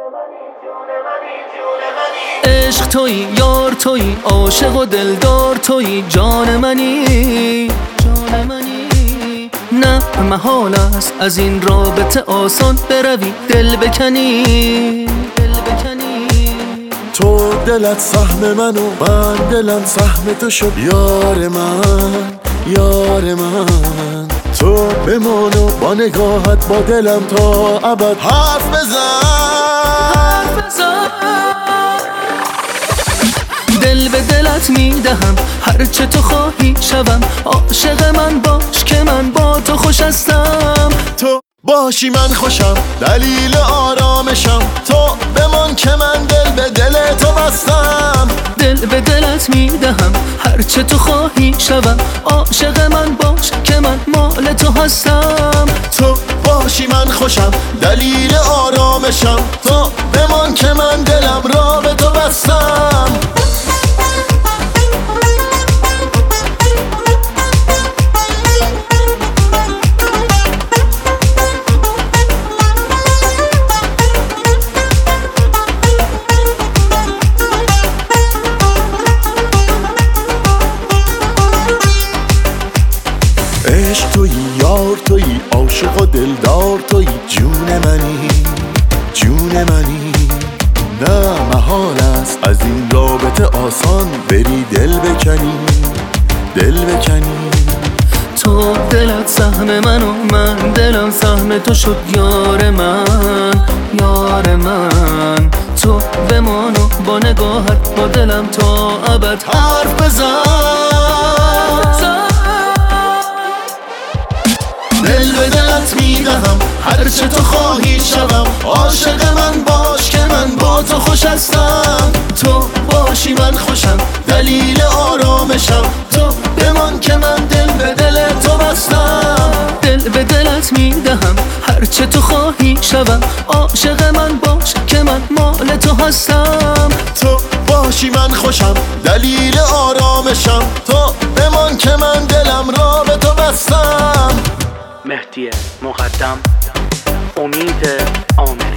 عشق تویی، یار تویی، عاشق و دلدار تویی، جان منی، جان منی. نه محال است از این رابطه آسان بروی، دل بکنی، دل بکنی. تو دلت سهم من و من دلم سهم تو شد، یار من، یار من. تو بمان و با نگاهت با دلم تا ابد حرف بزن، حرف بزن. دل به دلت میدهم، هرچه تو خواهی شوم. عاشق من باش که من با تو خوش هستم. تو باشی من خوشم، دلیل آرامشم. تو بمان که من دل به دل تو بستم. دل به دلت میدهم، هرچه تو خواهی شوم. عاشق من باش که من مال تو هستم. تو باشی من خوشم، دلیل آرامشم. تو بمان که من دلم را به تو بستم. عشق تویی، یار تویی، عاشق و دلدار تویی، جون منی، جون منی. نه محال است از این رابطه آسان بری دل بکنی، دل بکنی. تو دلت سهم من و من دلم سهم تو شد، یار من، یار من. تو بمان و با نگاهت با دلم تا ابد حرف بزن. دل به دلت میدهم، هرچه تو خواهی شوم. عاشق من باش که من با تو خوش هستم. تو باشی من خوشم، دلیل آرامشم. تو بمان که من دل به دل تو بستم. دل به دلت میدهم، هرچه تو خواهی شوم. عاشق من باش که من مال تو هستم. تو باشی من خوشم، دلیل آرامشم. تو بمان که من دلم را به تو بستم. مهدی مقدم، امید عامر.